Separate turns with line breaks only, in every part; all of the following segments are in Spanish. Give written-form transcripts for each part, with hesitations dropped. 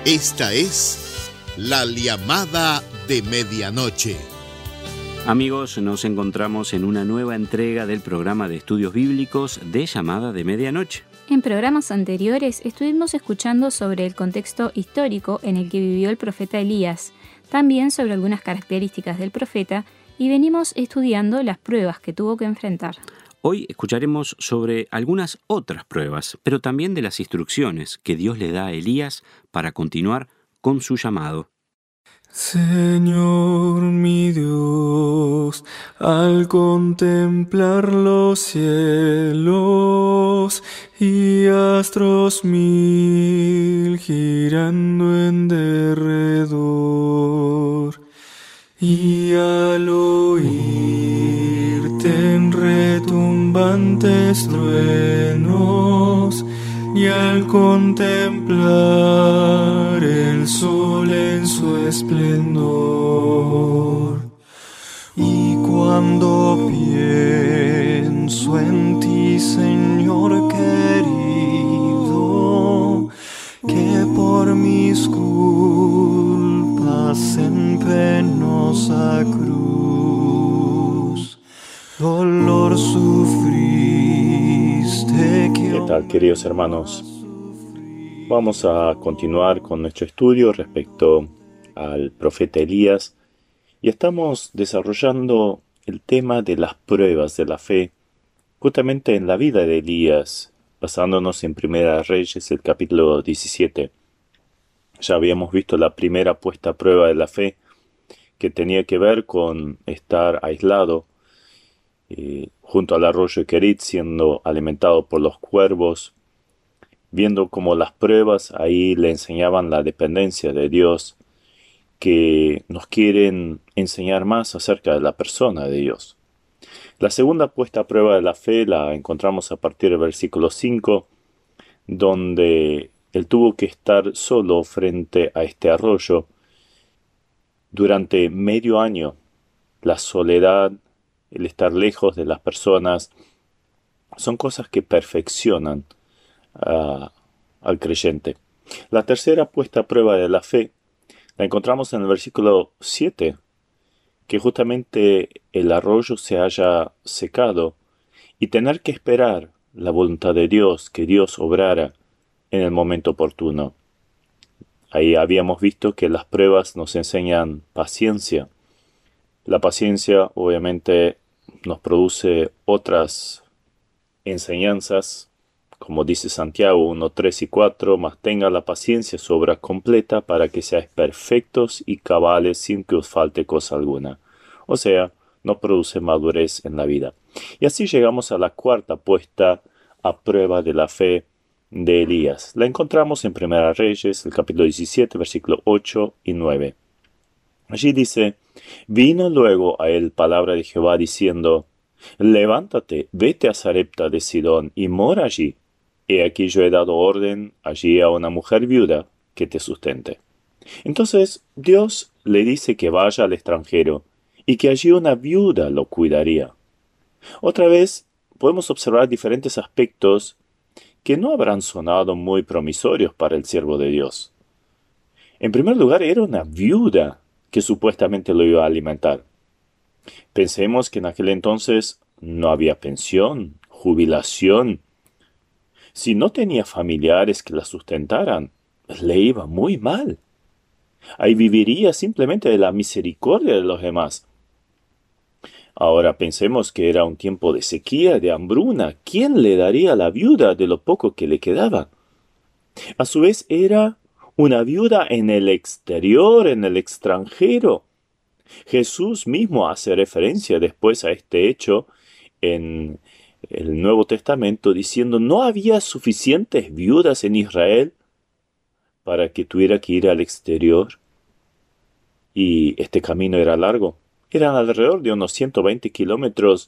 Esta es la llamada de medianoche.
Amigos, nos encontramos en una nueva entrega del programa de estudios bíblicos de Llamada de Medianoche.
En programas anteriores estuvimos escuchando sobre el contexto histórico en el que vivió el profeta Elías, también sobre algunas características del profeta, y venimos estudiando las pruebas que tuvo que enfrentar.
Hoy escucharemos sobre algunas otras pruebas, pero también de las instrucciones que Dios le da a Elías para continuar con su llamado.
Señor mi Dios, al contemplar los cielos y astros mil girando en derredor, y al oírte en retumbantes truenos, y al contemplar el sol en su esplendor, y cuando pienso en ti, Señor querido, que por mis culpas en penosa cruz dolor sufriste.
¿Qué tal, queridos hermanos? Vamos a continuar con nuestro estudio respecto al profeta Elías y estamos desarrollando el tema de las pruebas de la fe justamente en la vida de Elías, basándonos en Primera Reyes, el capítulo 17. Ya habíamos visto la primera puesta a prueba de la fe, que tenía que ver con estar aislado junto al arroyo Kerit, siendo alimentado por los cuervos, viendo cómo las pruebas ahí le enseñaban la dependencia de Dios, que nos quieren enseñar más acerca de la persona de Dios. La segunda puesta a prueba de la fe la encontramos a partir del versículo 5, donde él tuvo que estar solo frente a este arroyo durante medio año. La soledad, el estar lejos de las personas, son cosas que perfeccionan al creyente. La tercera puesta a prueba de la fe la encontramos en el versículo 7, que justamente el arroyo se haya secado y tener que esperar la voluntad de Dios, que Dios obrara en el momento oportuno. Ahí habíamos visto que las pruebas nos enseñan paciencia. La paciencia obviamente nos produce otras enseñanzas, como dice Santiago 1, 3 y 4, mas tenga la paciencia su obra completa para que seáis perfectos y cabales sin que os falte cosa alguna. O sea, nos produce madurez en la vida. Y así llegamos a la cuarta puesta a prueba de la fe de Elías. La encontramos en Primera Reyes, el capítulo 17, versículo 8 y 9. Allí dice: vino luego a él palabra de Jehová diciendo: levántate, vete a Sarepta de Sidón y mora allí. He aquí yo he dado orden allí a una mujer viuda que te sustente. Entonces Dios le dice que vaya al extranjero y que allí una viuda lo cuidaría. Otra vez podemos observar diferentes aspectos que no habrán sonado muy promisorios para el siervo de Dios. En primer lugar, era una viuda que supuestamente lo iba a alimentar. Pensemos que en aquel entonces no había pensión, jubilación. Si no tenía familiares que la sustentaran, le iba muy mal. Ahí viviría simplemente de la misericordia de los demás. Ahora pensemos que era un tiempo de sequía, de hambruna. ¿Quién le daría a la viuda de lo poco que le quedaba? A su vez era una viuda en el exterior, en el extranjero. Jesús mismo hace referencia después a este hecho en el Nuevo Testamento, diciendo: no había suficientes viudas en Israel para que tuviera que ir al exterior. Y este camino era largo. Eran alrededor de unos 120 kilómetros.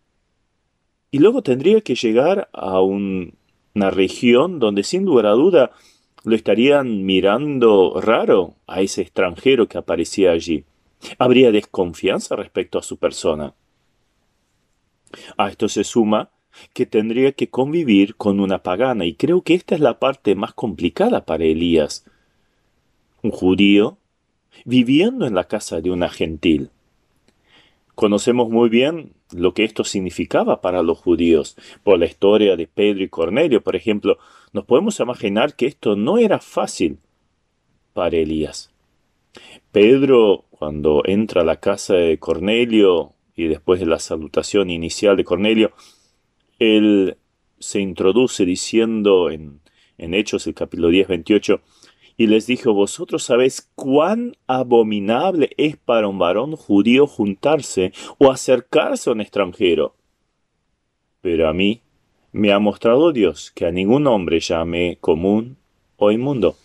Y luego tendría que llegar a una región donde sin lugar a duda lo estarían mirando raro a ese extranjero que aparecía allí. Habría desconfianza respecto a su persona. A esto se suma que tendría que convivir con una pagana, y creo que esta es la parte más complicada para Elías. un judío, viviendo en la casa de una gentil. Conocemos muy bien lo que esto significaba para los judíos. Por la historia de Pedro y Cornelio, por ejemplo, nos podemos imaginar que esto no era fácil para Elías. Pedro, cuando entra a la casa de Cornelio y después de la salutación inicial de Cornelio, él se introduce diciendo en Hechos, el capítulo 10, 28, y les dijo: vosotros sabéis cuán abominable es para un varón judío juntarse o acercarse a un extranjero. Pero a mí me ha mostrado Dios que a ningún hombre llame común o inmundo.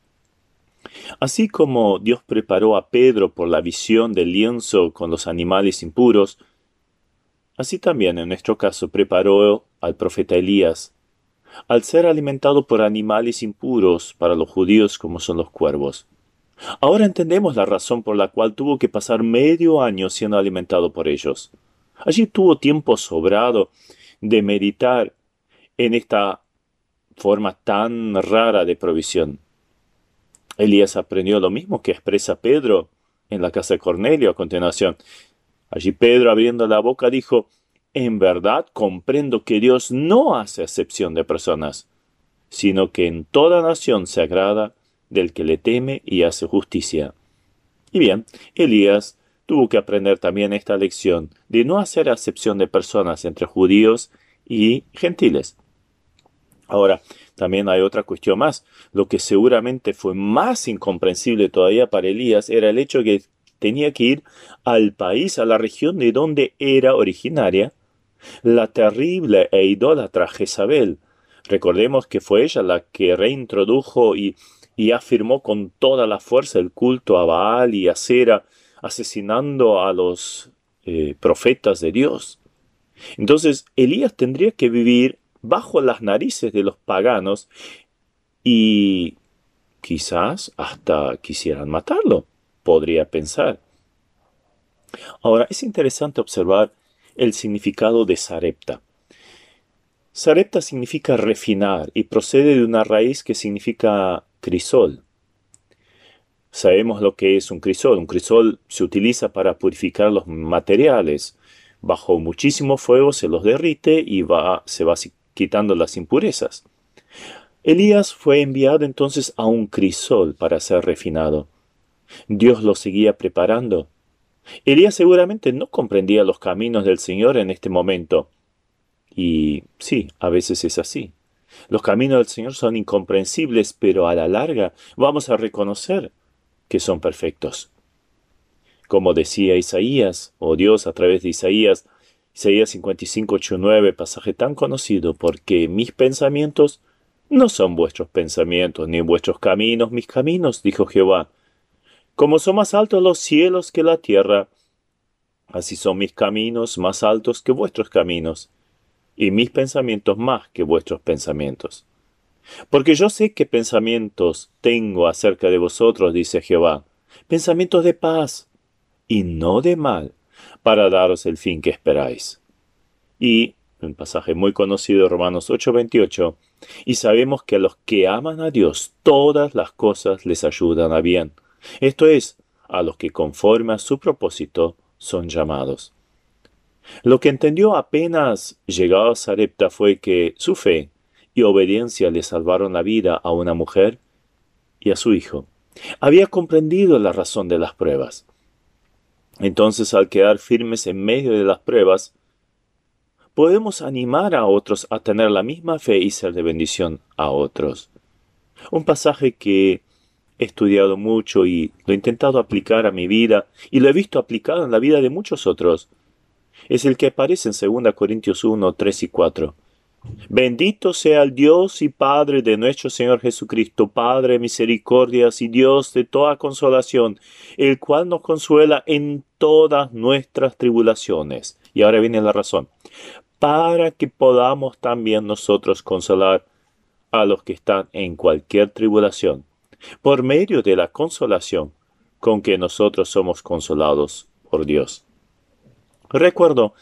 Así como Dios preparó a Pedro por la visión del lienzo con los animales impuros, así también en nuestro caso preparó al profeta Elías al ser alimentado por animales impuros para los judíos como son los cuervos. Ahora entendemos la razón por la cual tuvo que pasar medio año siendo alimentado por ellos. Allí tuvo tiempo sobrado de meditar en esta forma tan rara de provisión. Elías aprendió lo mismo que expresa Pedro en la casa de Cornelio a continuación. Allí Pedro, abriendo la boca, dijo: en verdad comprendo que Dios no hace acepción de personas, sino que en toda nación se agrada del que le teme y hace justicia. Y bien, Elías tuvo que aprender también esta lección de no hacer acepción de personas entre judíos y gentiles. Ahora, también hay otra cuestión más. Lo que seguramente fue más incomprensible todavía para Elías era el hecho de que tenía que ir al país, a la región de donde era originaria la terrible e idólatra Jezabel. Recordemos que fue ella la que reintrodujo y afirmó con toda la fuerza el culto a Baal y a Sera, asesinando a los profetas de Dios. Entonces Elías tendría que vivir bajo las narices de los paganos y quizás hasta quisieran matarlo, podría pensar. Ahora, es interesante observar el significado de Sarepta. Sarepta significa refinar y procede de una raíz que significa crisol. Sabemos lo que es un crisol. Un crisol se utiliza para purificar los materiales. Bajo muchísimo fuego se los derrite y se va quitando las impurezas. Elías fue enviado entonces a un crisol para ser refinado. Dios lo seguía preparando. Elías seguramente no comprendía los caminos del Señor en este momento. Y sí, a veces es así. Los caminos del Señor son incomprensibles, pero a la larga vamos a reconocer que son perfectos. Como decía Isaías, o Dios a través de Isaías 55, 8, 9, pasaje tan conocido: porque mis pensamientos no son vuestros pensamientos, ni vuestros caminos mis caminos, dijo Jehová. Como son más altos los cielos que la tierra, así son mis caminos más altos que vuestros caminos, y mis pensamientos más que vuestros pensamientos. Porque yo sé qué pensamientos tengo acerca de vosotros, dice Jehová, pensamientos de paz y no de mal, para daros el fin que esperáis. Y, un pasaje muy conocido, Romanos 8:28, y sabemos que a los que aman a Dios, todas las cosas les ayudan a bien. Esto es, a los que conforme a su propósito son llamados. Lo que entendió apenas llegado a Sarepta fue que su fe y obediencia le salvaron la vida a una mujer y a su hijo. Había comprendido la razón de las pruebas. Entonces, al quedar firmes en medio de las pruebas, podemos animar a otros a tener la misma fe y ser de bendición a otros. Un pasaje que he estudiado mucho y lo he intentado aplicar a mi vida y lo he visto aplicado en la vida de muchos otros. Es el que aparece en 2 Corintios 1, 3 y 4. Bendito sea el Dios y Padre de nuestro Señor Jesucristo, Padre de misericordias y Dios de toda consolación, el cual nos consuela en todas nuestras tribulaciones. Y ahora viene la razón. Para que podamos también nosotros consolar a los que están en cualquier tribulación, por medio de la consolación con que nosotros somos consolados por Dios. Recuerdo,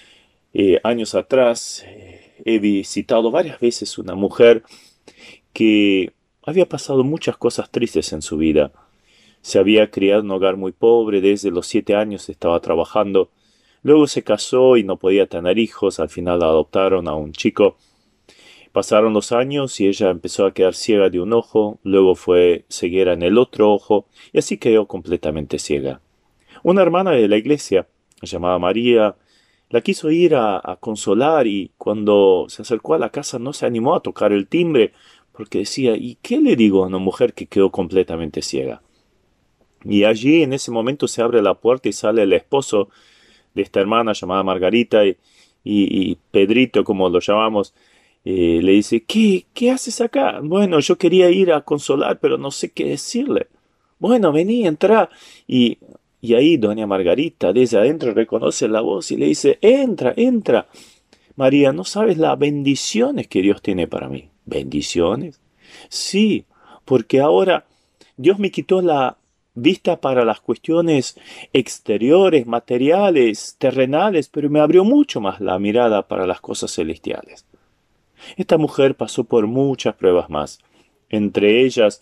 años atrás, he visitado varias veces una mujer que había pasado muchas cosas tristes en su vida. Se había criado en un hogar muy pobre, desde los 7 años estaba trabajando. Luego se casó y no podía tener hijos, al final adoptaron a un chico. Pasaron los años y ella empezó a quedar ciega de un ojo, luego fue ceguera en el otro ojo y así quedó completamente ciega. Una hermana de la iglesia, llamada María, la quiso ir a consolar y cuando se acercó a la casa no se animó a tocar el timbre porque decía, ¿y qué le digo a una mujer que quedó completamente ciega? Y allí en ese momento se abre la puerta y sale el esposo de esta hermana llamada Margarita y Pedrito, como lo llamamos, le dice, ¿Qué haces acá? Bueno, yo quería ir a consolar, pero no sé qué decirle. Bueno, vení, entra. Y ahí doña Margarita, desde adentro, reconoce la voz y le dice, entra. María, no sabes las bendiciones que Dios tiene para mí. ¿Bendiciones? Sí, porque ahora Dios me quitó la vista para las cuestiones exteriores, materiales, terrenales, pero me abrió mucho más la mirada para las cosas celestiales. Esta mujer pasó por muchas pruebas más, entre ellas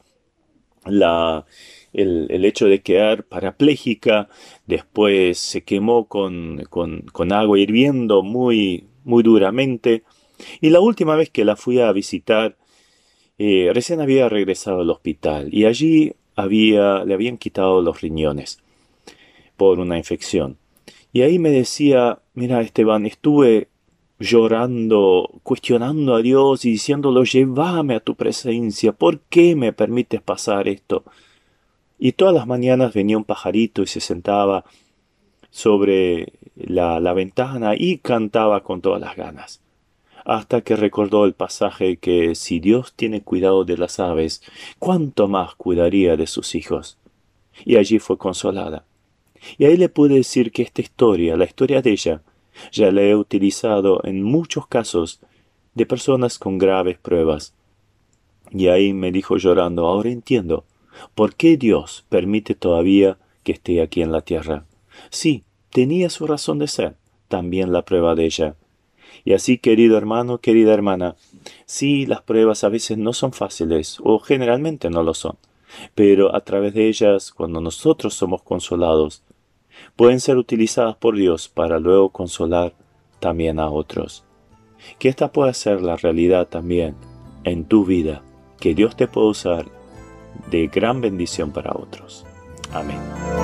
el hecho de quedar parapléjica, después se quemó con agua hirviendo muy duramente, y la última vez que la fui a visitar, recién había regresado al hospital, y allí le habían quitado los riñones por una infección. Y ahí me decía, mira Esteban, estuve llorando, cuestionando a Dios y diciéndolo, llévame a tu presencia, ¿por qué me permites pasar esto? Y todas las mañanas venía un pajarito y se sentaba sobre la ventana y cantaba con todas las ganas. Hasta que recordó el pasaje que si Dios tiene cuidado de las aves, ¿cuánto más cuidaría de sus hijos? Y allí fue consolada. Y ahí le pude decir que esta historia, la historia de ella, ya la he utilizado en muchos casos de personas con graves pruebas. Y ahí me dijo llorando, ahora entiendo por qué Dios permite todavía que esté aquí en la tierra. Sí, tenía su razón de ser, también la prueba de ella. Y así, querido hermano, querida hermana, sí, las pruebas a veces no son fáciles, o generalmente no lo son, pero a través de ellas, cuando nosotros somos consolados, pueden ser utilizadas por Dios para luego consolar también a otros. Que esta pueda ser la realidad también en tu vida, que Dios te pueda usar de gran bendición para otros. Amén.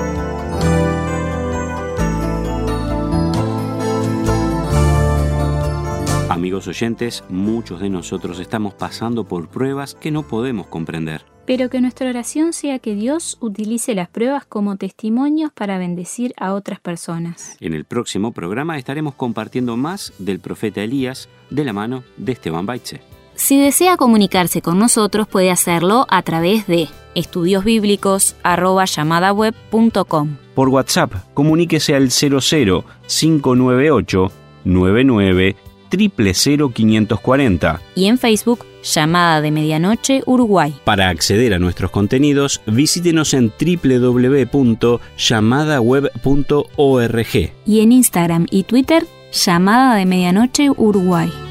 Amigos oyentes, muchos de nosotros estamos pasando por pruebas que no podemos comprender.
Pero que nuestra oración sea que Dios utilice las pruebas como testimonios para bendecir a otras personas.
En el próximo programa estaremos compartiendo más del profeta Elías de la mano de Esteban Baitze.
Si desea comunicarse con nosotros, puede hacerlo a través de estudiosbiblicos@llamadaweb.com.
Por WhatsApp, comuníquese al 00 598 99 000540.
Y en Facebook, Llamada de Medianoche Uruguay.
Para acceder a nuestros contenidos, visítenos en www.llamadaweb.org.
Y en Instagram y Twitter, Llamada de Medianoche Uruguay.